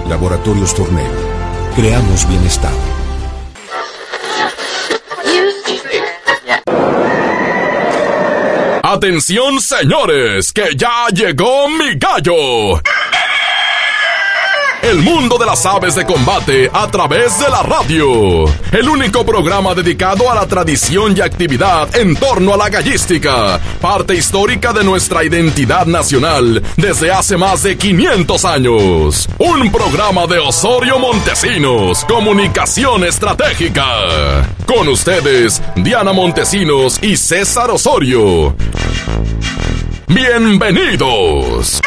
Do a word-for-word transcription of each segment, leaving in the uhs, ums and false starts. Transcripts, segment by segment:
Laboratorios Tornel. Creamos bienestar. Atención, señores, que ya llegó mi gallo. El mundo de las aves de combate a través de la radio. El único programa dedicado a la tradición y actividad en torno a la gallística, parte histórica de nuestra identidad nacional desde hace más de quinientos años. Un programa de Osorio Montesinos, Comunicación Estratégica. Con ustedes, Diana Montesinos y César Osorio. ¡Bienvenidos!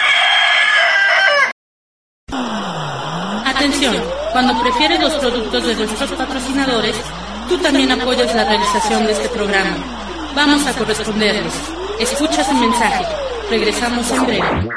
Atención, cuando prefieres los productos de nuestros patrocinadores, tú también apoyas la realización de este programa. Vamos a corresponderles. Escucha su mensaje. Regresamos en breve.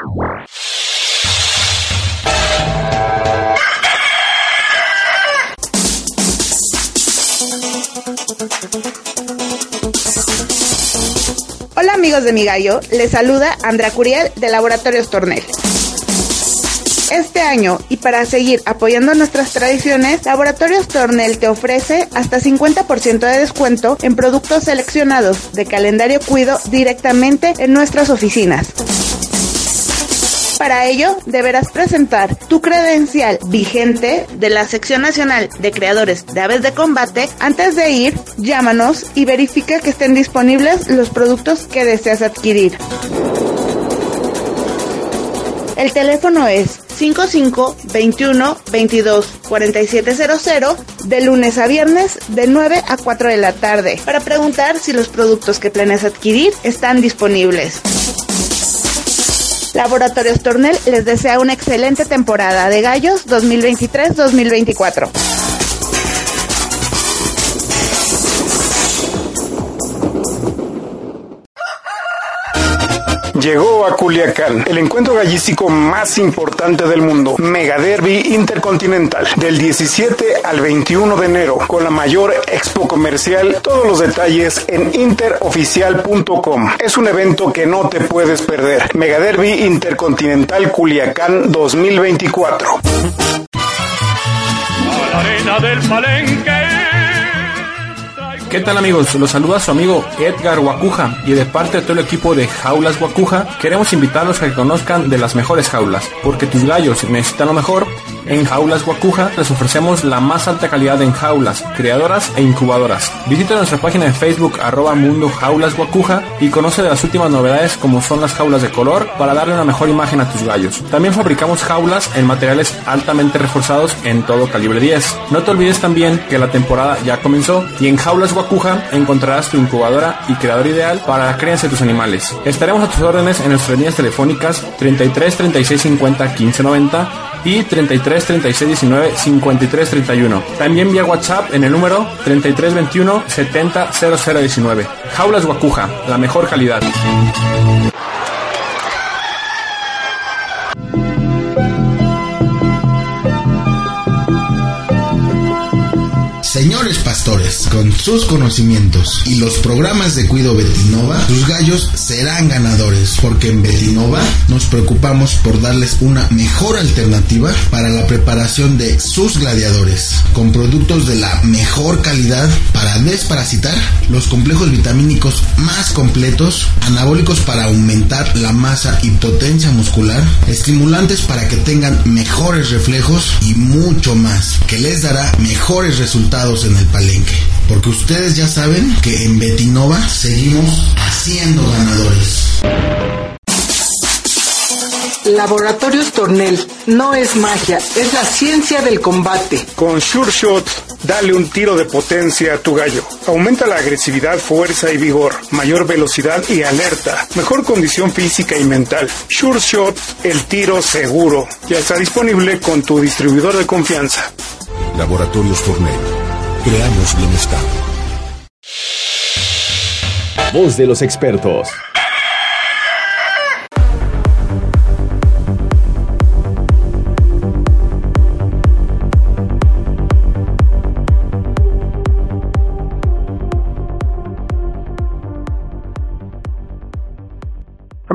Hola amigos de Mi Gallo, les saluda Andrea Curiel de Laboratorios Tornel. Este año, y para seguir apoyando nuestras tradiciones, Laboratorios Tornel te ofrece hasta cincuenta por ciento de descuento en productos seleccionados de Calendario Cuido directamente en nuestras oficinas. Para ello, deberás presentar tu credencial vigente de la Sección Nacional de Creadores de Aves de Combate. Antes de ir, llámanos y verifica que estén disponibles los productos que deseas adquirir. El teléfono es cinco cinco, veintiuno, veintidós, cuarenta y siete cero cero de lunes a viernes de nueve a cuatro de la tarde para preguntar si los productos que planeas adquirir están disponibles. Laboratorios Tornel les desea una excelente temporada de gallos dos mil veintitrés dos mil veinticuatro. Llegó a Culiacán el encuentro gallístico más importante del mundo, Mega Derby Intercontinental, del diecisiete al veintiuno de enero, con la mayor expo comercial. Todos los detalles en interoficial punto com. Es un evento que no te puedes perder. Mega Derby Intercontinental Culiacán dos mil veinticuatro. A la arena del Palenque. ¿Qué tal amigos? Los saluda su amigo Edgar Guacuja y de parte de todo el equipo de Jaulas Guacuja queremos invitarlos a que conozcan de las mejores jaulas, porque tus gallos necesitan lo mejor. En Jaulas Guacuja les ofrecemos la más alta calidad en jaulas, criadoras e incubadoras. Visita nuestra página de Facebook arroba Mundo Jaulas Guacuja y conoce de las últimas novedades como son las jaulas de color para darle una mejor imagen a tus gallos. También fabricamos jaulas en materiales altamente reforzados en todo calibre diez. No te olvides también que la temporada ya comenzó y en Jaulas Guacuja encontrarás tu incubadora y creador ideal para la crianza de tus animales. Estaremos a tus órdenes en nuestras líneas telefónicas treinta y tres, treinta y seis cincuenta, quince noventa y treinta y tres, treinta y seis diecinueve, cincuenta y tres treinta y uno. También vía WhatsApp en el número treinta y tres veintiuno, setenta, cero cero diecinueve. Jaulas Guacuja, la mejor calidad. Señores pastores, con sus conocimientos y los programas de cuido Betinova, tus gallos serán ganadores, porque en Betinova nos preocupamos por darles una mejor alternativa para la preparación de sus gladiadores, con productos de la mejor calidad para desparasitar, los complejos vitamínicos más completos, anabólicos para aumentar la masa y potencia muscular, estimulantes para que tengan mejores reflejos y mucho más, que les dará mejores resultados en el palenque, porque ustedes ya saben que en Betinova seguimos haciendo ganadores. Laboratorios Tornel no es magia, es la ciencia del combate. Con Sure Shot, dale un tiro de potencia a tu gallo. Aumenta la agresividad, fuerza y vigor, mayor velocidad y alerta, mejor condición física y mental. Sure Shot, el tiro seguro. Ya está disponible con tu distribuidor de confianza. Laboratorios Tornel. Creamos bienestar. Voz de los expertos.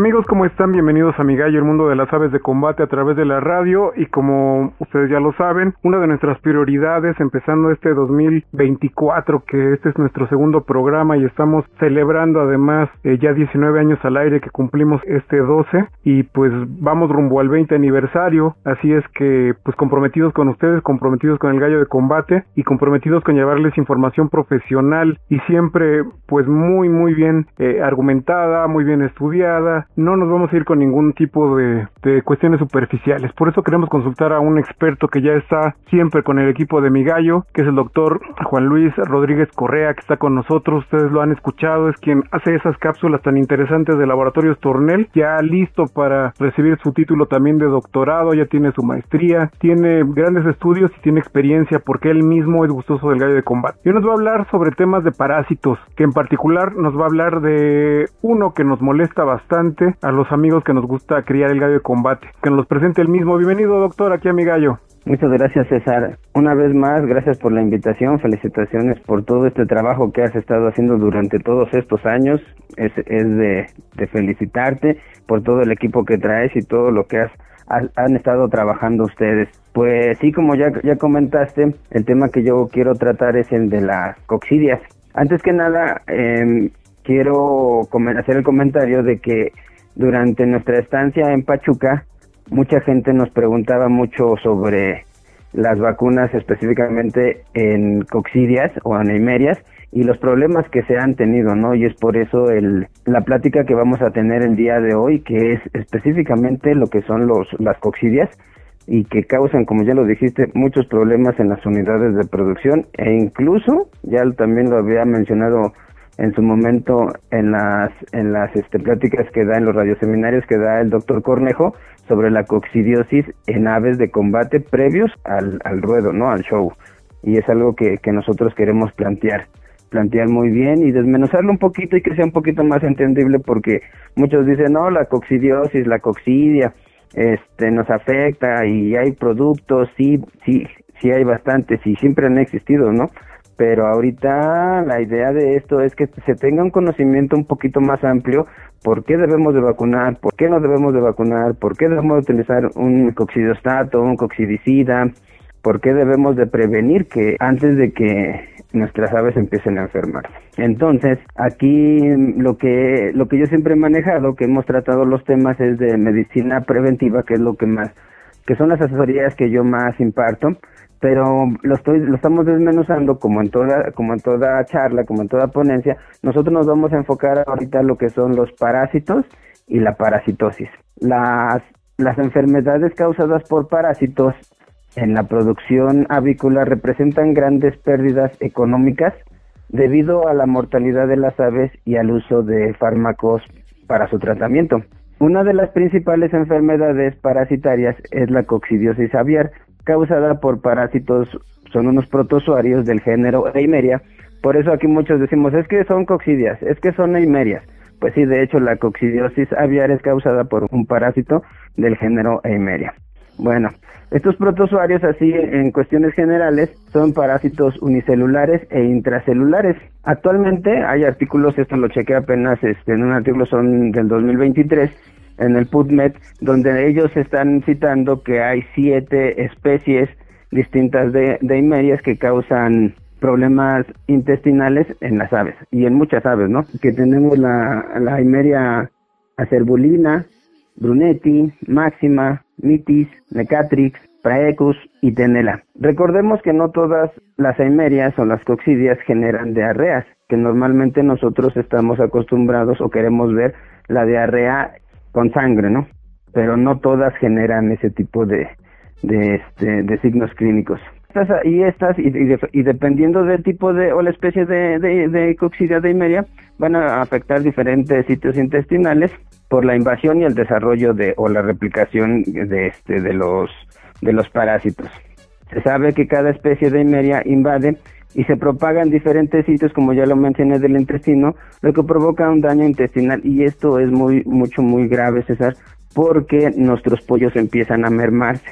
Amigos, ¿cómo están? Bienvenidos a Mi Gallo, el mundo de las aves de combate a través de la radio. Y como ustedes ya lo saben, una de nuestras prioridades, empezando este dos mil veinticuatro, que este es nuestro segundo programa y estamos celebrando además eh, ya diecinueve años al aire que cumplimos este doce, y pues vamos rumbo al veinte aniversario. Así es que pues comprometidos con ustedes, comprometidos con el Gallo de Combate y comprometidos con llevarles información profesional y siempre pues muy muy bien eh, argumentada, muy bien estudiada. No nos vamos a ir con ningún tipo de, de cuestiones superficiales. Por eso queremos consultar a un experto que ya está siempre con el equipo de Mi Gallo, que es el doctor Juan Luis Rodríguez Correa, que está con nosotros. Ustedes lo han escuchado, es quien hace esas cápsulas tan interesantes de Laboratorios Tornel, ya listo para recibir su título también de doctorado, ya tiene su maestría, tiene grandes estudios y tiene experiencia porque él mismo es gustoso del Gallo de Combate. Y hoy nos va a hablar sobre temas de parásitos, que en particular nos va a hablar de uno que nos molesta bastante a los amigos que nos gusta criar el gallo de combate, que nos los presente el mismo. Bienvenido, doctor, aquí a Mi Gallo. Muchas gracias, César. Una vez más, gracias por la invitación, felicitaciones por todo este trabajo que has estado haciendo durante todos estos años. Es, es de, de felicitarte por todo el equipo que traes y todo lo que has, has han estado trabajando ustedes. Pues sí, como ya, ya comentaste, el tema que yo quiero tratar es el de las coccidias. Antes que nada, eh, quiero hacer el comentario de que durante nuestra estancia en Pachuca, mucha gente nos preguntaba mucho sobre las vacunas, específicamente en coccidias o aneimerias, y los problemas que se han tenido, ¿no? Y es por eso el la plática que vamos a tener el día de hoy, que es específicamente lo que son los las coccidias, y que causan, como ya lo dijiste, muchos problemas en las unidades de producción, e incluso, ya también lo había mencionado en su momento en las en las este, pláticas que da en los radioseminarios que da el doctor Cornejo sobre la coccidiosis en aves de combate previos al, al ruedo, ¿no? Al show. Y es algo que, que nosotros queremos plantear, plantear muy bien y desmenuzarlo un poquito y que sea un poquito más entendible, porque muchos dicen, no, la coccidiosis, la coccidia, este, nos afecta y hay productos, sí, sí, sí hay bastantes y siempre han existido, ¿no? Pero ahorita la idea de esto es que se tenga un conocimiento un poquito más amplio, por qué debemos de vacunar, por qué no debemos de vacunar, por qué debemos de utilizar un coccidiostato, un coccidicida, por qué debemos de prevenir que antes de que nuestras aves empiecen a enfermarse. Entonces, aquí lo que lo que yo siempre he manejado, que hemos tratado los temas, es de medicina preventiva, que es lo que más, que son las asesorías que yo más imparto. Pero lo estoy lo estamos desmenuzando como en toda como en toda charla, como en toda ponencia. Nosotros nos vamos a enfocar ahorita en lo que son los parásitos y la parasitosis. Las las enfermedades causadas por parásitos en la producción avícola representan grandes pérdidas económicas debido a la mortalidad de las aves y al uso de fármacos para su tratamiento. Una de las principales enfermedades parasitarias es la coccidiosis aviar, causada por parásitos, son unos protozoarios del género Eimeria. Por eso aquí muchos decimos, es que son coccidias, es que son eimerias. Pues sí, de hecho la coccidiosis aviar es causada por un parásito del género Eimeria. Bueno, estos protozoarios, así en cuestiones generales, son parásitos unicelulares e intracelulares. Actualmente hay artículos, esto lo chequé apenas este, en un artículo, son del dos mil veintitrés, en el PubMed, donde ellos están citando que hay siete especies distintas de, de eimerias que causan problemas intestinales en las aves, y en muchas aves, ¿no? Que tenemos la, la Eimeria acerbulina, brunetti, máxima, mitis, necatrix, praecus y tenela. Recordemos que no todas las eimerias o las coccidias generan diarreas, que normalmente nosotros estamos acostumbrados o queremos ver la diarrea con sangre, ¿no? Pero no todas generan ese tipo de de este de signos clínicos. Estas y estas y, y, de, y dependiendo del tipo de o la especie de de, de coccidia de eimeria, van a afectar diferentes sitios intestinales por la invasión y el desarrollo de o la replicación de este de los de los parásitos. Se sabe que cada especie de eimeria invade y se propaga en diferentes sitios, como ya lo mencioné, del intestino, lo que provoca un daño intestinal, y esto es muy mucho muy grave, César, porque nuestros pollos empiezan a mermarse.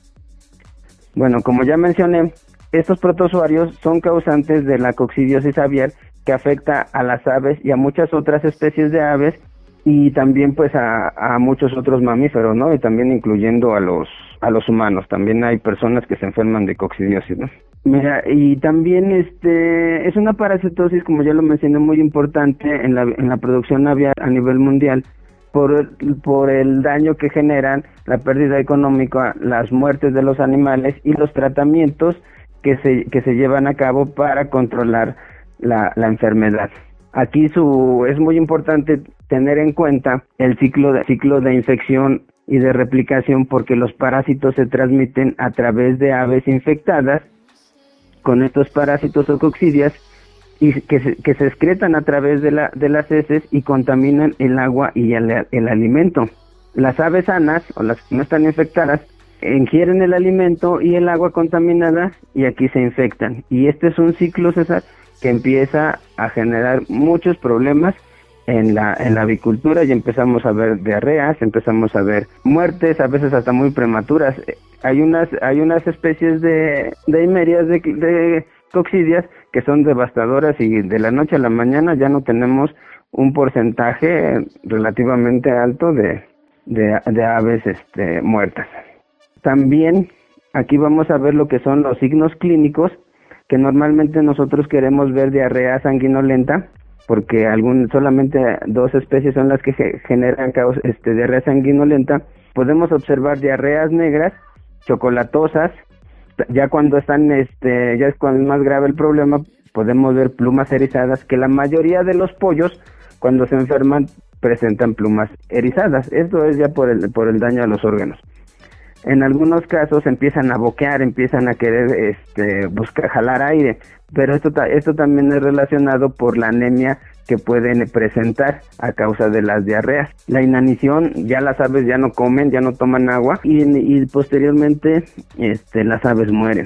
Bueno, como ya mencioné, estos protozoarios son causantes de la coccidiosis aviar, que afecta a las aves y a muchas otras especies de aves y también pues a, a muchos otros mamíferos, ¿no? Y también incluyendo a los a los humanos. También hay personas que se enferman de coccidiosis, ¿no? Mira, y también este es una parasitosis, como ya lo mencioné, muy importante en la en la producción aviar a nivel mundial por por el daño que generan, la pérdida económica, las muertes de los animales y los tratamientos que se que se llevan a cabo para controlar la la enfermedad. Aquí su es muy importante tener en cuenta el ciclo de ciclo de infección y de replicación, porque los parásitos se transmiten a través de aves infectadas con estos parásitos o coccidias y que se, que se excretan a través de la de las heces y contaminan el agua y el, el alimento. Las aves sanas o las que no están infectadas ingieren el alimento y el agua contaminada y aquí se infectan. Y este es un ciclo, César, que empieza a generar muchos problemas en la en la avicultura, y empezamos a ver diarreas, empezamos a ver muertes, a veces hasta muy prematuras. Hay unas hay unas especies de de himerias de, de coccidias que son devastadoras, y de la noche a la mañana ya no tenemos un porcentaje relativamente alto de de, de aves este muertas. También aquí vamos a ver lo que son los signos clínicos, que normalmente nosotros queremos ver diarrea sanguinolenta, porque algún, solamente dos especies son las que generan caos, este, diarrea sanguinolenta. Podemos observar diarreas negras, chocolatosas. Ya cuando están, este, ya es cuando es más grave el problema, podemos ver plumas erizadas, que la mayoría de los pollos, cuando se enferman, presentan plumas erizadas. Esto es ya por el, por el daño a los órganos. En algunos casos empiezan a boquear, empiezan a querer este, buscar jalar aire, pero esto, esto también es relacionado por la anemia que pueden presentar a causa de las diarreas. La inanición, ya las aves ya no comen, ya no toman agua, y, y posteriormente este, las aves mueren.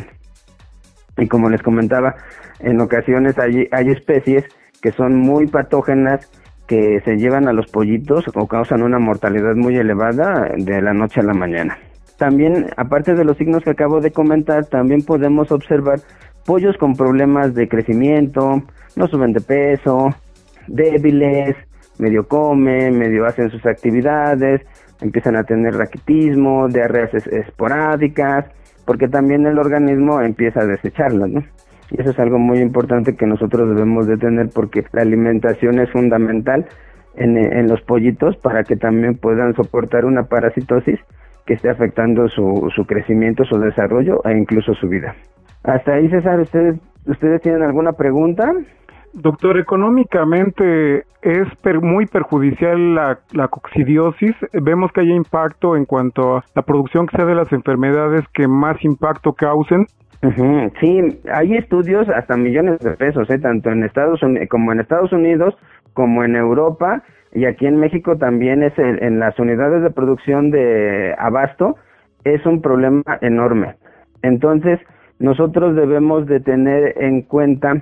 Y como les comentaba, en ocasiones hay, hay especies que son muy patógenas, que se llevan a los pollitos o causan una mortalidad muy elevada de la noche a la mañana. También, aparte de los signos que acabo de comentar, también podemos observar pollos con problemas de crecimiento, no suben de peso, débiles, medio comen, medio hacen sus actividades, empiezan a tener raquitismo, diarreas es- esporádicas, porque también el organismo empieza a desecharlas, ¿no? Y eso es algo muy importante que nosotros debemos de tener, porque la alimentación es fundamental en, en los pollitos para que también puedan soportar una parasitosis que esté afectando su, su crecimiento, su desarrollo e incluso su vida. Hasta ahí, César, ¿ustedes, ustedes tienen alguna pregunta? Doctor, económicamente es per, muy perjudicial la, la coccidiosis. Vemos que hay impacto en cuanto a la producción que sea de las enfermedades que más impacto causen. Uh-huh. Sí, hay estudios hasta millones de pesos, ¿eh? Tanto en Estados Unidos como en Estados Unidos, como en Europa, y aquí en México también es el, en las unidades de producción de abasto, es un problema enorme. Entonces, nosotros debemos de tener en cuenta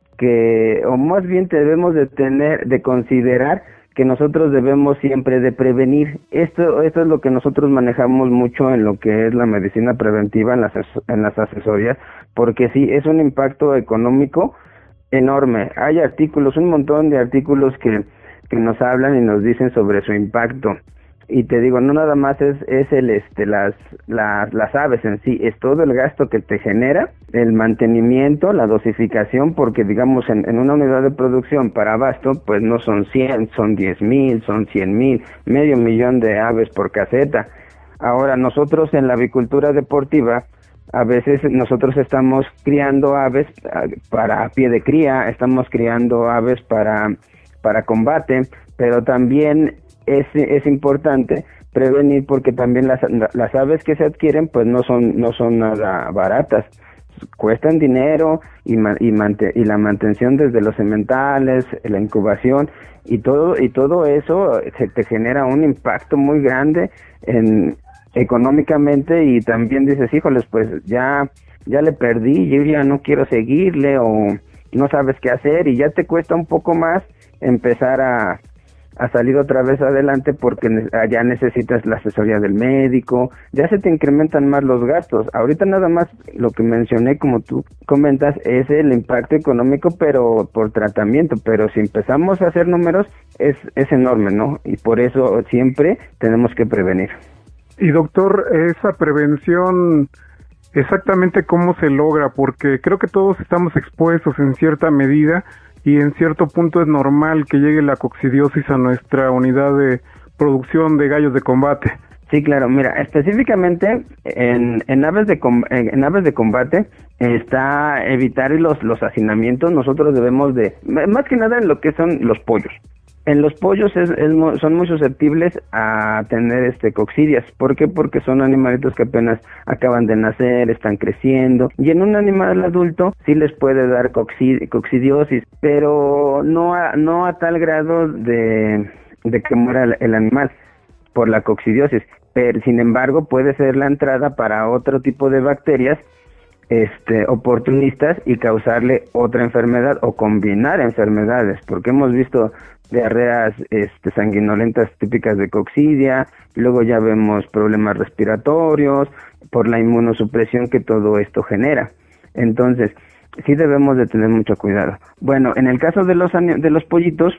que, o más bien debemos de tener, de considerar que nosotros debemos siempre de prevenir. Esto, esto es lo que nosotros manejamos mucho en lo que es la medicina preventiva, en las, en las asesorías, porque sí, es un impacto económico enorme. Hay artículos, un montón de artículos que, que nos hablan y nos dicen sobre su impacto. Y te digo, no nada más es, es el este las, las las aves en sí, es todo el gasto que te genera, el mantenimiento, la dosificación, porque digamos en, en una unidad de producción para abasto, pues no son cien, son diez mil, son cien mil, medio millón de aves por caseta. Ahora nosotros en la avicultura deportiva, a veces nosotros estamos criando aves para pie de cría, estamos criando aves para, para combate, pero también Es, es importante prevenir, porque también las, las aves que se adquieren pues no son no son nada baratas, cuestan dinero y y, mante, y la mantención desde los sementales, la incubación y todo y todo eso se te genera un impacto muy grande en económicamente, y también dices, híjoles, pues ya ya le perdí, yo ya no quiero seguirle, o no sabes qué hacer y ya te cuesta un poco más empezar a a salir otra vez adelante porque ya necesitas la asesoría del médico, ya se te incrementan más los gastos. Ahorita nada más lo que mencioné, como tú comentas, es el impacto económico, pero por tratamiento, pero si empezamos a hacer números, es, es enorme, ¿no? Y por eso siempre tenemos que prevenir. Y doctor, esa prevención, exactamente cómo se logra, porque creo que todos estamos expuestos en cierta medida, y en cierto punto es normal que llegue la coccidiosis a nuestra unidad de producción de gallos de combate. Sí, claro. Mira, específicamente en, en aves de com, en aves de combate está evitar los los hacinamientos. Nosotros debemos de, más que nada en lo que son los pollos. En los pollos es, es, son muy susceptibles a tener este coccidias. ¿Por qué? Porque son animalitos que apenas acaban de nacer, están creciendo. Y en un animal adulto sí les puede dar coccid, coccidiosis, pero no a, no a tal grado de, de que muera el, el animal por la coccidiosis. Pero sin embargo puede ser la entrada para otro tipo de bacterias este oportunistas y causarle otra enfermedad o combinar enfermedades, porque hemos visto diarreas este, sanguinolentas típicas de coccidia, luego ya vemos problemas respiratorios por la inmunosupresión que todo esto genera. Entonces, sí debemos de tener mucho cuidado. Bueno, en el caso de los de los pollitos,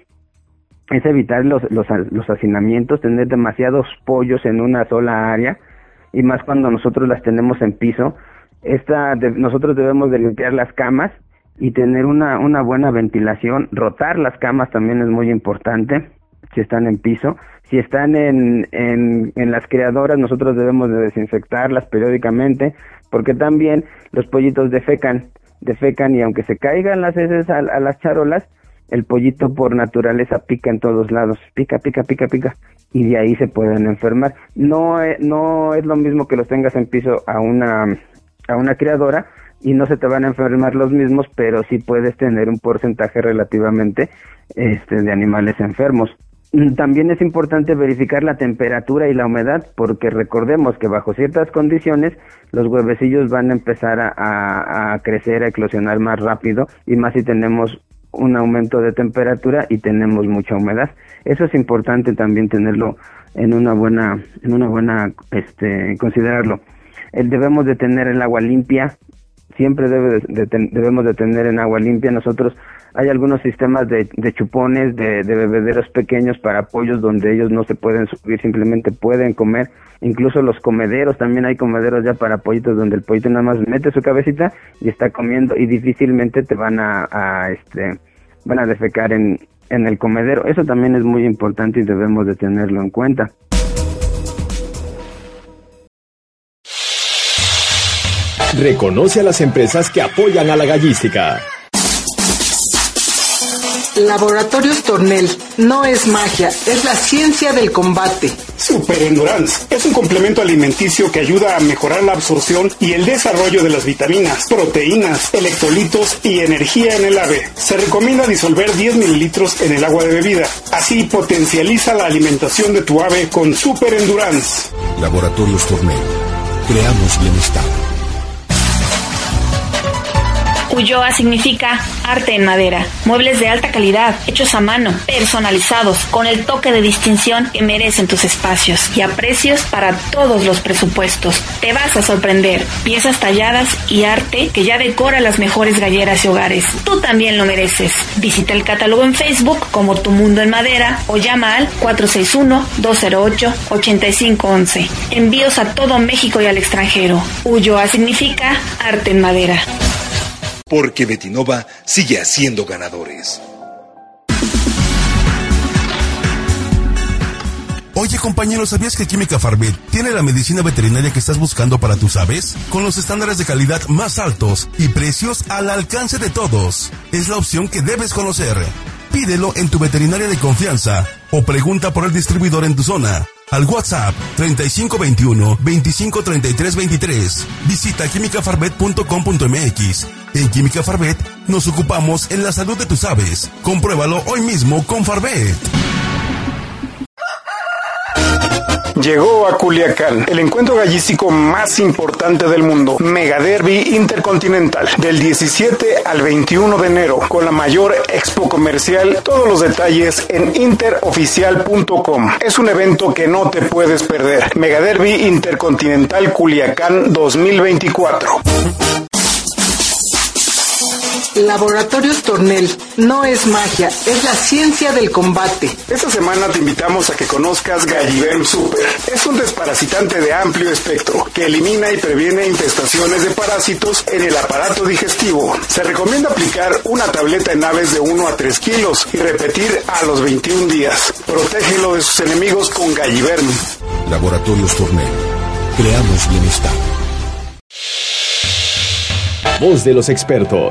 es evitar los, los, los hacinamientos, tener demasiados pollos en una sola área, y más cuando nosotros las tenemos en piso. Esta de, nosotros debemos de limpiar las camas y tener una una buena ventilación. Rotar las camas también es muy importante si están en piso. Si están en, en, en las criadoras, nosotros debemos de desinfectarlas periódicamente, porque también los pollitos defecan, defecan y aunque se caigan las heces a, a las charolas, el pollito por naturaleza pica en todos lados, pica, pica, pica, pica, y de ahí se pueden enfermar. No, no es lo mismo que los tengas en piso a una, a una criadora, y no se te van a enfermar los mismos, pero sí puedes tener un porcentaje relativamente este, de animales enfermos. También es importante verificar la temperatura y la humedad, porque recordemos que bajo ciertas condiciones los huevecillos van a empezar a, a, a crecer, a eclosionar más rápido, y más si tenemos un aumento de temperatura y tenemos mucha humedad. Eso es importante también tenerlo en una buena, en una buena, este, considerarlo. El debemos de tener el agua limpia. Siempre debe de, de, debemos de tener en agua limpia. Nosotros hay algunos sistemas de, de chupones, de, de bebederos pequeños para pollos donde ellos no se pueden subir, simplemente pueden comer. Incluso los comederos, también hay comederos ya para pollitos donde el pollito nada más mete su cabecita y está comiendo, y difícilmente te van a, a este van a defecar en, en el comedero. Eso también es muy importante y debemos de tenerlo en cuenta. Reconoce a las empresas que apoyan a la gallística. Laboratorios Tornel no es magia, es la ciencia del combate. Super Endurance es un complemento alimenticio que ayuda a mejorar la absorción y el desarrollo de las vitaminas, proteínas, electrolitos y energía en el ave. Se recomienda disolver diez mililitros en el agua de bebida. Así potencializa la alimentación de tu ave con Super Endurance. Laboratorios Tornel. Creamos bienestar. Ulloa significa arte en madera, muebles de alta calidad, hechos a mano, personalizados, con el toque de distinción que merecen tus espacios y a precios para todos los presupuestos. Te vas a sorprender, piezas talladas y arte que ya decora las mejores galleras y hogares. Tú también lo mereces. Visita el catálogo en Facebook como Tu Mundo en Madera o llama al cuatro seis uno, dos cero ocho, ocho cinco uno uno. Envíos a todo México y al extranjero. Ulloa significa arte en madera. Porque Betinova sigue haciendo ganadores. Oye, compañero, ¿sabías que Química Farvet tiene la medicina veterinaria que estás buscando para tus aves? Con los estándares de calidad más altos y precios al alcance de todos. Es la opción que debes conocer. Pídelo en tu veterinaria de confianza o pregunta por el distribuidor en tu zona. Al WhatsApp treinta y cinco veintiuno, veinticinco treinta y tres veintitrés. Visita química farvet punto com punto m x. En Química Farvet nos ocupamos en la salud de tus aves. Compruébalo hoy mismo con Farvet. Llegó a Culiacán el encuentro gallístico más importante del mundo, Mega Derby Intercontinental, del diecisiete al veintiuno de enero, con la mayor expo comercial. Todos los detalles en interoficial punto com. Es un evento que no te puedes perder. Mega Derby Intercontinental Culiacán dos mil veinticuatro. Laboratorios Tornel no es magia, es la ciencia del combate. Esta semana te invitamos a que conozcas Galliverm Super. Es un desparasitante de amplio espectro que elimina y previene infestaciones de parásitos en el aparato digestivo. Se recomienda aplicar una tableta en aves de uno a tres kilos y repetir a los veintiún días. Protégelo de sus enemigos con Galliverm. Laboratorios Tornel. Creamos bienestar. Voz de los expertos.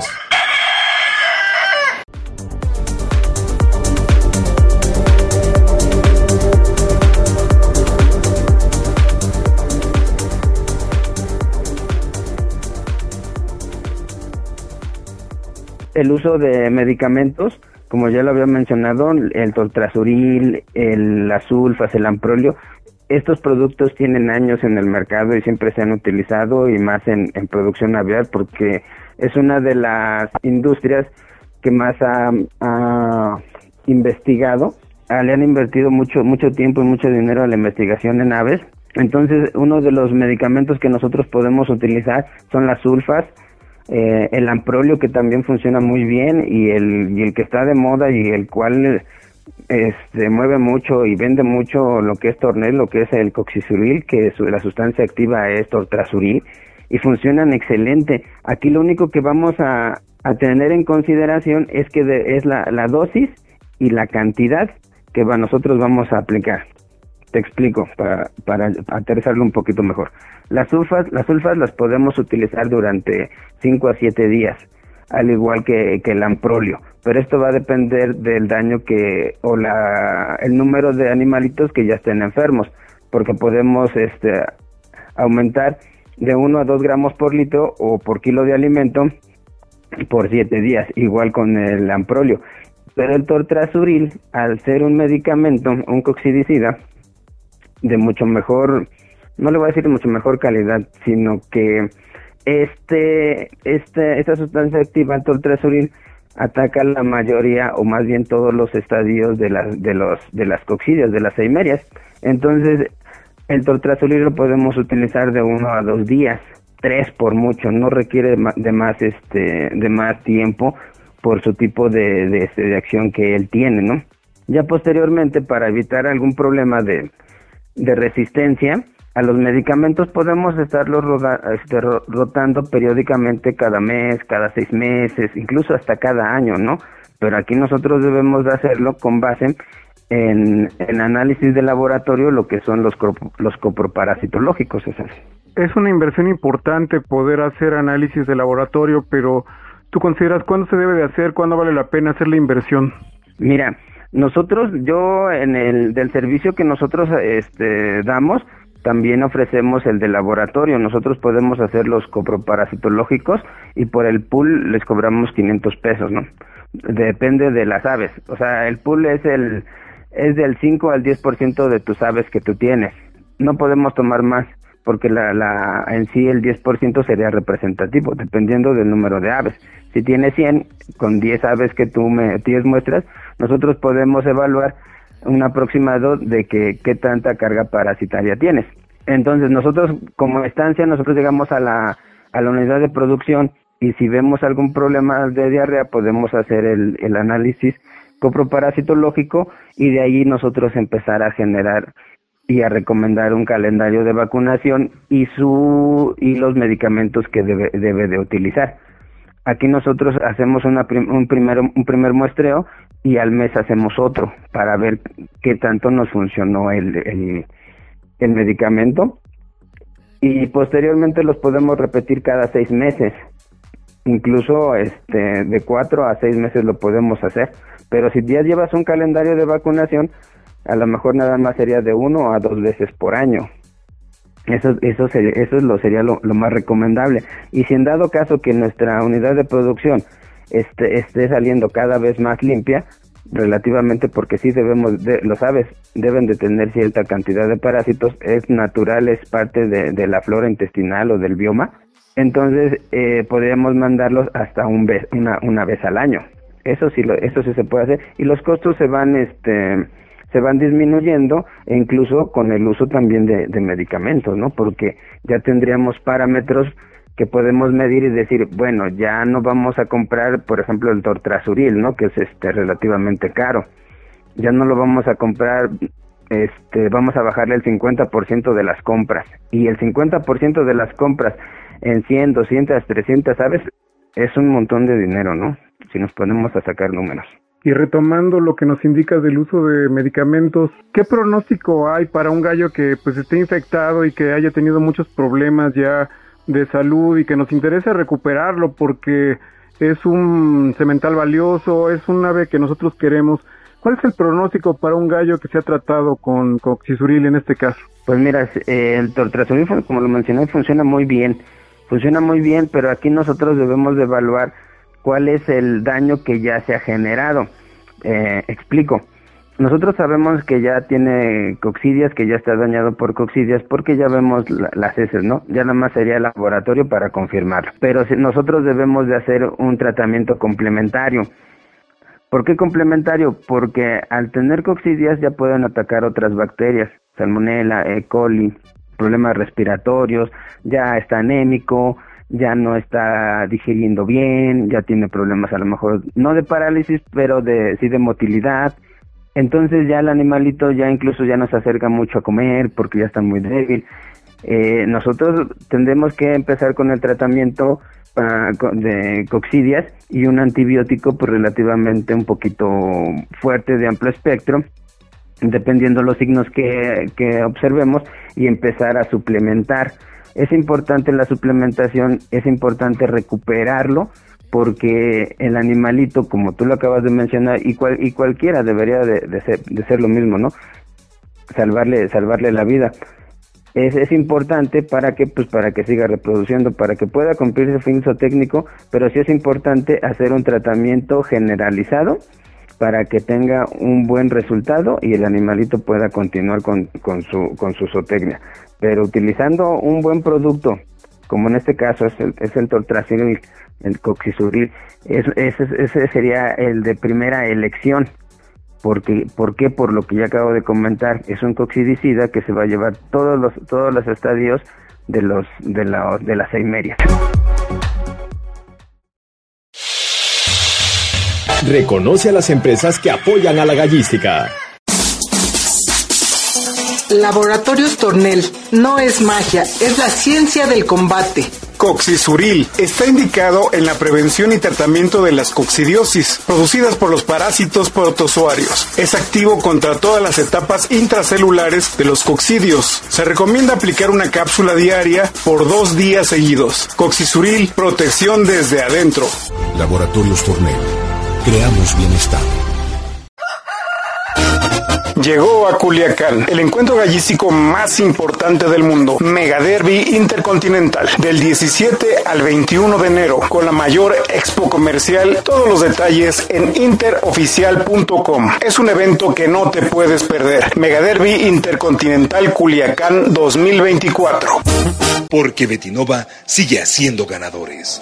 El uso de medicamentos, como ya lo había mencionado, el Toltrasuril, el Azulfas, el Amprolio, estos productos tienen años en el mercado y siempre se han utilizado, y más en, en producción aviar, porque es una de las industrias que más ha, ha investigado. Ah, le han invertido mucho mucho tiempo y mucho dinero a la investigación en aves. Entonces, uno de los medicamentos que nosotros podemos utilizar son las sulfas, eh, el Amprolio, que también funciona muy bien, y el, y el que está de moda y el cual este mueve mucho y vende mucho lo que es Tornel, lo que es el Coxisuril, que su, la sustancia activa es Toltrasuril, y funcionan excelente. Aquí lo único que vamos a, a tener en consideración es que de, es la, la dosis y la cantidad que va, nosotros vamos a aplicar. Te explico para, para aterrizarlo un poquito mejor. Las sulfas, las sulfas las podemos utilizar durante cinco a siete días, al igual que, que el Amprolio, pero esto va a depender del daño que, o la, el número de animalitos que ya estén enfermos, porque podemos este aumentar de uno a dos gramos por litro o por kilo de alimento por siete días, igual con el Amprolio. Pero el Toltrasuril, al ser un medicamento, un coccidicida, de mucho mejor, no le voy a decir mucho mejor calidad, sino que este, este, esta sustancia activa, el Toltrasuril, ataca la mayoría, o más bien todos los estadios de las, de los, de las coccidias, de las eimerias. Entonces, el Toltrasuril lo podemos utilizar de uno a dos días, tres por mucho, no requiere de más, este, de más tiempo por su tipo de, de, de acción que él tiene, ¿no? Ya posteriormente, para evitar algún problema de, de resistencia a los medicamentos, podemos estarlos roda, este, rotando periódicamente cada mes, cada seis meses, incluso hasta cada año, ¿no? Pero aquí nosotros debemos de hacerlo con base en, en análisis de laboratorio, lo que son los, los coproparasitológicos. Es así. Es una inversión importante poder hacer análisis de laboratorio, pero ¿tú consideras cuándo se debe de hacer, cuándo vale la pena hacer la inversión? Mira, nosotros, yo en el del servicio que nosotros este, damos, también ofrecemos el de laboratorio. Nosotros podemos hacer los coproparasitológicos y por el pool les cobramos quinientos pesos, ¿no? Depende de las aves. O sea, el pool es el es del cinco al diez por ciento de tus aves que tú tienes. No podemos tomar más, porque la, la en sí el diez por ciento sería representativo, dependiendo del número de aves. Si tienes cien, con diez aves que tú me diez muestras, nosotros podemos evaluar un aproximado de que qué tanta carga parasitaria tienes. Entonces, nosotros como estancia, nosotros llegamos a la a la unidad de producción, y si vemos algún problema de diarrea, podemos hacer el, el análisis coproparasitológico, y de ahí nosotros empezar a generar y a recomendar un calendario de vacunación y su y los medicamentos que debe, debe de utilizar. Aquí nosotros hacemos una prim, un primer un primer muestreo, y al mes hacemos otro para ver qué tanto nos funcionó el, el, el medicamento, y posteriormente los podemos repetir cada seis meses, incluso este de cuatro a seis meses lo podemos hacer. Pero si ya llevas un calendario de vacunación, a lo mejor nada más sería de uno a dos veces por año. Eso eso sería, eso lo sería lo, lo más recomendable. Y si en dado caso que nuestra unidad de producción esté, esté saliendo cada vez más limpia, relativamente, porque sí debemos, de, los aves deben de tener cierta cantidad de parásitos, es natural, es parte de, de la flora intestinal o del bioma. Entonces eh, podríamos mandarlos hasta un vez, una, una vez al año. Eso sí, lo, eso sí se puede hacer, y los costos se van, este, se van disminuyendo, e incluso con el uso también de, de medicamentos, ¿no? Porque ya tendríamos parámetros que podemos medir y decir, bueno, ya no vamos a comprar, por ejemplo, el Tortrasuril, ¿no? Que es este relativamente caro. Ya no lo vamos a comprar, este, vamos a bajarle el cincuenta por ciento de las compras, y el cincuenta por ciento de las compras en cien, doscientas, trescientas aves es un montón de dinero, ¿no? Si nos ponemos a sacar números. Y retomando lo que nos indicas del uso de medicamentos, ¿qué pronóstico hay para un gallo que pues esté infectado y que haya tenido muchos problemas ya de salud y que nos interesa recuperarlo porque es un semental valioso, es un ave que nosotros queremos? ¿Cuál es el pronóstico para un gallo que se ha tratado con coxisuril en este caso? Pues mira, eh, el Tortrasuril, como lo mencioné, funciona muy bien. Funciona muy bien, pero aquí nosotros debemos de evaluar cuál es el daño que ya se ha generado. Eh, explico. Nosotros sabemos que ya tiene coccidias, que ya está dañado por coccidias, porque ya vemos la, las heces, ¿no? Ya nada más sería el laboratorio para confirmarlo. Pero si nosotros debemos de hacer un tratamiento complementario. ¿Por qué complementario? Porque al tener coccidias ya pueden atacar otras bacterias, Salmonella, E. coli, problemas respiratorios, ya está anémico, ya no está digiriendo bien, ya tiene problemas a lo mejor, no de parálisis, pero de sí de motilidad. Entonces ya el animalito ya incluso ya no se acerca mucho a comer porque ya está muy débil. Eh, nosotros tendremos que empezar con el tratamiento uh, de coccidias y un antibiótico pues relativamente un poquito fuerte, de amplio espectro, dependiendo los signos que, que observemos, y empezar a suplementar. Es importante la suplementación, es importante recuperarlo, porque el animalito, como tú lo acabas de mencionar, y, cual, y cualquiera debería de, de, ser, de ser lo mismo, ¿no? Salvarle, salvarle la vida. Es, es importante para que, pues, para que siga reproduciendo, para que pueda cumplir su fin zootécnico, pero sí es importante hacer un tratamiento generalizado para que tenga un buen resultado y el animalito pueda continuar con, con su con su zootecnia. Pero utilizando un buen producto, como en este caso es el, es el Tortrasuril, el coxisuril, ese es, ese sería el de primera elección. Porque, ¿Por qué? Por lo que ya acabo de comentar, es un coccidicida que se va a llevar todos los todos los estadios de los de la de las eimerias. Reconoce a las empresas que apoyan a la gallística. Laboratorios Tornel, no es magia, es la ciencia del combate. Coxisuril está indicado en la prevención y tratamiento de las coccidiosis producidas por los parásitos protozoarios. Es activo contra todas las etapas intracelulares de los coccidios. Se recomienda aplicar una cápsula diaria por dos días seguidos. Coxisuril, protección desde adentro. Laboratorios Tornel. Creamos bienestar. Llegó a Culiacán el encuentro gallístico más importante del mundo, Mega Derby Intercontinental, del diecisiete al veintiuno de enero, con la mayor expo comercial. Todos los detalles en interoficial punto com. Es un evento que no te puedes perder. Mega Derby Intercontinental Culiacán dos mil veinticuatro. Porque Betinova sigue haciendo ganadores.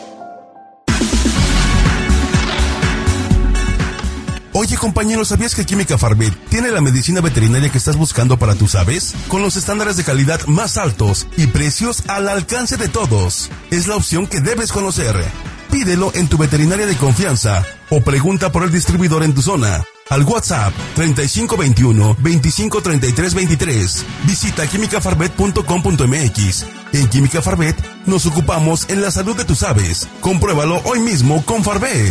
Oye, compañero, ¿sabías que Química Farvet tiene la medicina veterinaria que estás buscando para tus aves? Con los estándares de calidad más altos y precios al alcance de todos. Es la opción que debes conocer. Pídelo en tu veterinaria de confianza o pregunta por el distribuidor en tu zona. Al WhatsApp treinta y cinco veintiuno veinticinco treinta y tres veintitrés. Visita química farvet punto com punto m x. En Química Farvet nos ocupamos en la salud de tus aves. Compruébalo hoy mismo con Farvet.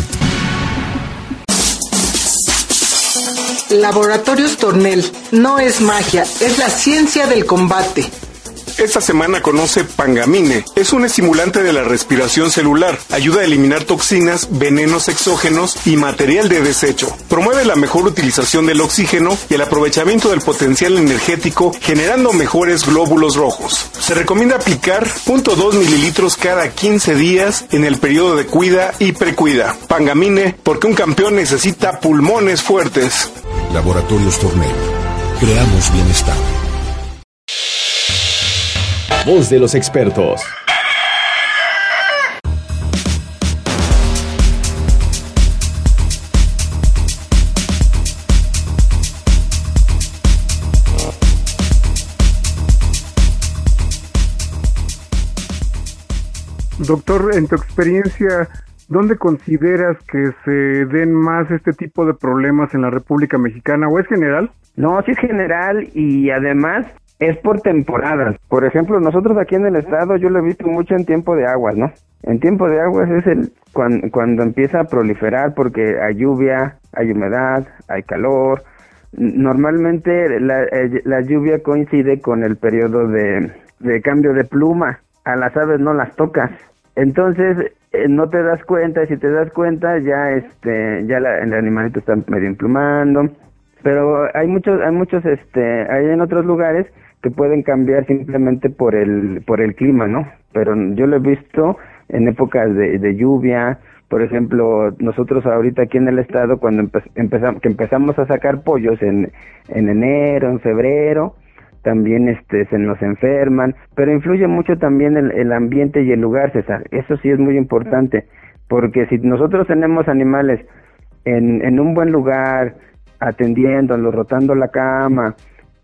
Laboratorios Tornel, no es magia, es la ciencia del combate. Esta semana conoce Pangamine. Es un estimulante de la respiración celular. Ayuda a eliminar toxinas, venenos exógenos y material de desecho. Promueve la mejor utilización del oxígeno y el aprovechamiento del potencial energético, generando mejores glóbulos rojos. Se recomienda aplicar cero punto dos mililitros cada quince días en el periodo de cuida y precuida. Pangamine, porque un campeón necesita pulmones fuertes. Laboratorios Tornel. Creamos bienestar. Voz de los expertos. Doctor, en tu experiencia, ¿dónde consideras que se den más este tipo de problemas en la República Mexicana, o es general? No, sí es general y además es por temporadas. Por ejemplo, nosotros aquí en el estado, yo lo he visto mucho en tiempo de aguas, ¿no? En tiempo de aguas es el cuando, cuando empieza a proliferar porque hay lluvia, hay humedad, hay calor. Normalmente la, la lluvia coincide con el periodo de, de cambio de pluma. A las aves no las tocas. Entonces, eh, no te das cuenta, y si te das cuenta, ya este, ya la, el animalito está medio emplumando. Pero hay muchos, hay muchos, este, hay en otros lugares que pueden cambiar simplemente por el, por el clima, ¿no? Pero yo lo he visto en épocas de, de lluvia. Por ejemplo, nosotros ahorita aquí en el estado, cuando empe empezamos, que empezamos a sacar pollos en, en enero, en febrero, también este se nos enferman, pero influye mucho también el, el ambiente y el lugar, César. Eso sí es muy importante, porque si nosotros tenemos animales en, en un buen lugar, atendiéndolos, rotando la cama,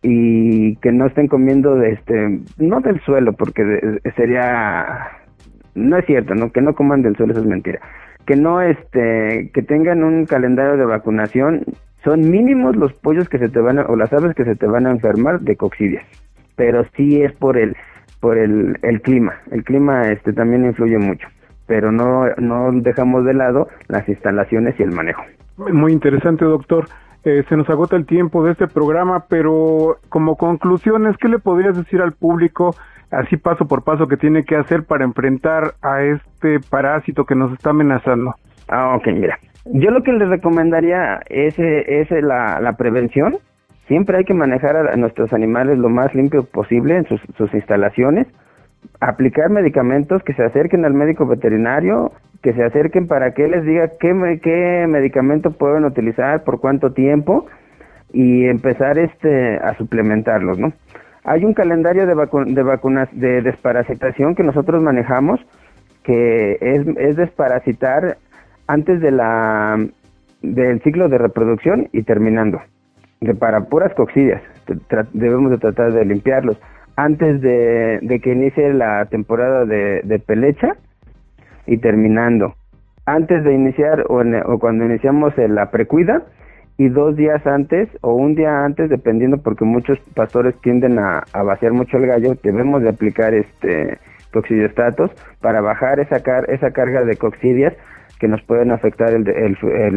y que no estén comiendo de este, no del suelo, porque de, sería, no es cierto, no, que no coman del suelo, eso es mentira, que no este, que tengan un calendario de vacunación. Son mínimos los pollos que se te van a, o las aves que se te van a enfermar de coccidias, pero sí es por el por el, el clima. El clima este también influye mucho, pero no no dejamos de lado las instalaciones y el manejo. Muy interesante, doctor. Eh, se nos agota el tiempo de este programa, pero como conclusiones, ¿qué le podrías decir al público, así paso por paso, que tiene que hacer para enfrentar a este parásito que nos está amenazando? Ah, ok, mira. Yo lo que les recomendaría es, es la, la prevención. Siempre hay que manejar a nuestros animales lo más limpio posible en sus, sus instalaciones. Aplicar medicamentos, que se acerquen al médico veterinario, que se acerquen para que les diga qué, qué medicamento pueden utilizar, por cuánto tiempo, y empezar este a suplementarlos, ¿no? Hay un calendario de, vacu de vacunas de desparasitación que nosotros manejamos, que es, es desparasitar antes de la del ciclo de reproducción y terminando, de para puras coccidias. Debemos de tratar de limpiarlos antes de, de que inicie la temporada de, de pelecha y terminando, antes de iniciar o, en, o cuando iniciamos la precuida, y dos días antes o un día antes, dependiendo, porque muchos pastores tienden a, a vaciar mucho el gallo. Debemos de aplicar este coccidiostatos para bajar esa, car esa carga de coccidias que nos pueden afectar el, el,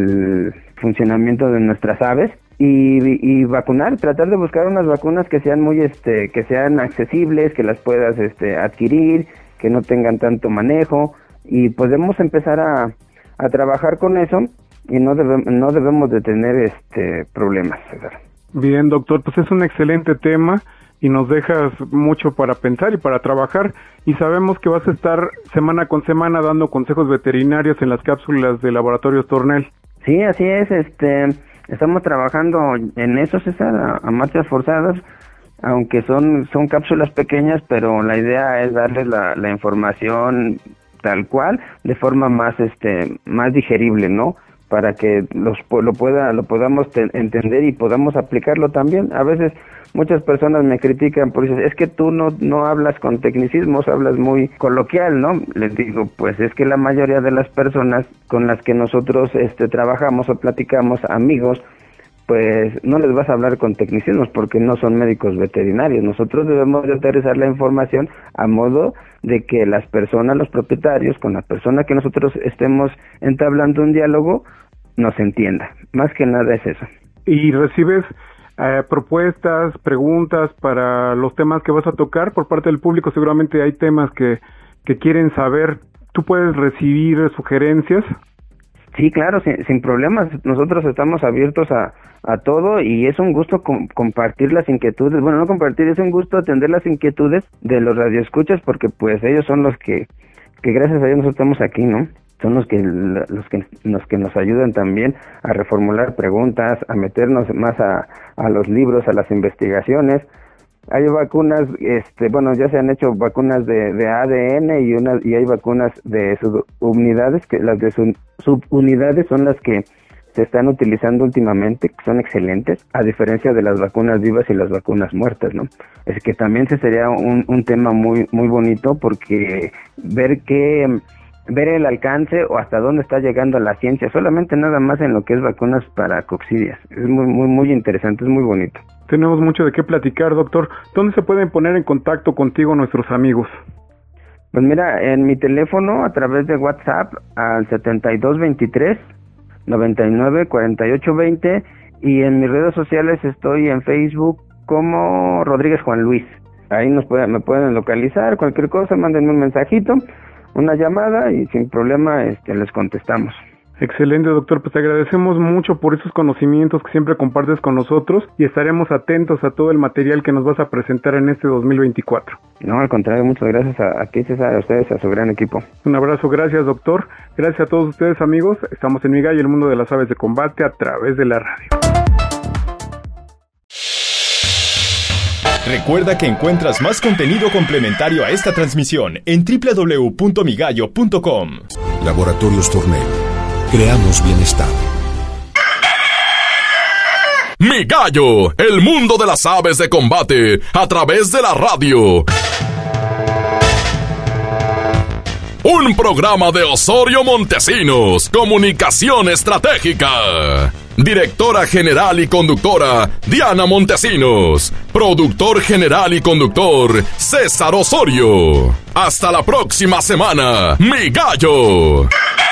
el funcionamiento de nuestras aves, y, y vacunar, tratar de buscar unas vacunas que sean muy este que sean accesibles, que las puedas este adquirir, que no tengan tanto manejo, y podemos empezar a, a trabajar con eso, y no debe, no debemos de tener este problemas, César. Bien, doctor, pues es un excelente tema y nos dejas mucho para pensar y para trabajar, y sabemos que vas a estar semana con semana dando consejos veterinarios en las cápsulas de Laboratorios Tornel. Sí, así es, este, estamos trabajando en eso, César, a, a marchas forzadas, aunque son son cápsulas pequeñas, pero la idea es darles la, la información tal cual, de forma más este más digerible, ¿no? Para que los lo pueda lo podamos entender y podamos aplicarlo también. A veces muchas personas me critican por eso, es que tú no no hablas con tecnicismos, hablas muy coloquial, ¿no? Les digo, pues es que la mayoría de las personas con las que nosotros este trabajamos o platicamos, amigos, pues no les vas a hablar con tecnicismos porque no son médicos veterinarios. Nosotros debemos de aterrizar la información a modo de que las personas, los propietarios, con la persona que nosotros estemos entablando un diálogo, nos entienda. Más que nada es eso. ¿Y recibes eh, propuestas, preguntas para los temas que vas a tocar por parte del público. Seguramente hay temas que, que quieren saber. ¿Tú puedes recibir sugerencias? Sí, claro, sin, sin problemas. Nosotros estamos abiertos a, a todo y es un gusto com- compartir las inquietudes. Bueno, no compartir, es un gusto atender las inquietudes de los radioescuchas porque pues ellos son los que, que gracias a ellos nosotros estamos aquí, ¿no? Son los que, los que, los que nos ayudan también a reformular preguntas, a meternos más a, a los libros, a las investigaciones. Hay vacunas, este, bueno, ya se han hecho vacunas de, de A D N y unas y hay vacunas de subunidades, que las de su, subunidades son las que se están utilizando últimamente, que son excelentes, a diferencia de las vacunas vivas y las vacunas muertas, ¿no? Es que también se sería un, un tema muy muy bonito porque ver que ver el alcance o hasta dónde está llegando la ciencia, solamente nada más en lo que es vacunas para coccidias. Es muy muy muy interesante, es muy bonito. Tenemos mucho de qué platicar, doctor. ¿Dónde se pueden poner en contacto contigo nuestros amigos? Pues mira, en mi teléfono a través de WhatsApp al setenta y dos veintitrés noventa y nueve cuarenta y ocho veinte y en mis redes sociales estoy en Facebook como Rodríguez Juan Luis. Ahí nos pueden, me pueden localizar, cualquier cosa, mándenme un mensajito, una llamada y sin problema este, les contestamos. Excelente, doctor, pues te agradecemos mucho por esos conocimientos que siempre compartes con nosotros y estaremos atentos a todo el material que nos vas a presentar en este dos mil veinticuatro. No, al contrario, muchas gracias a, a ti, César, a ustedes, a su gran equipo. Un abrazo, gracias, doctor. Gracias a todos ustedes, amigos. Estamos en Mi Gallo, el mundo de las aves de combate a través de la radio. Recuerda que encuentras más contenido complementario a esta transmisión en doble u doble u doble u punto mi gallo punto com. Laboratorios Tornel. Creamos bienestar. Mi Gallo, el mundo de las aves de combate a través de la radio. Un programa de Osorio Montesinos, Comunicación Estratégica. Directora general y conductora, Diana Montesinos. Productor general y conductor, César Osorio. Hasta la próxima semana, Mi Gallo.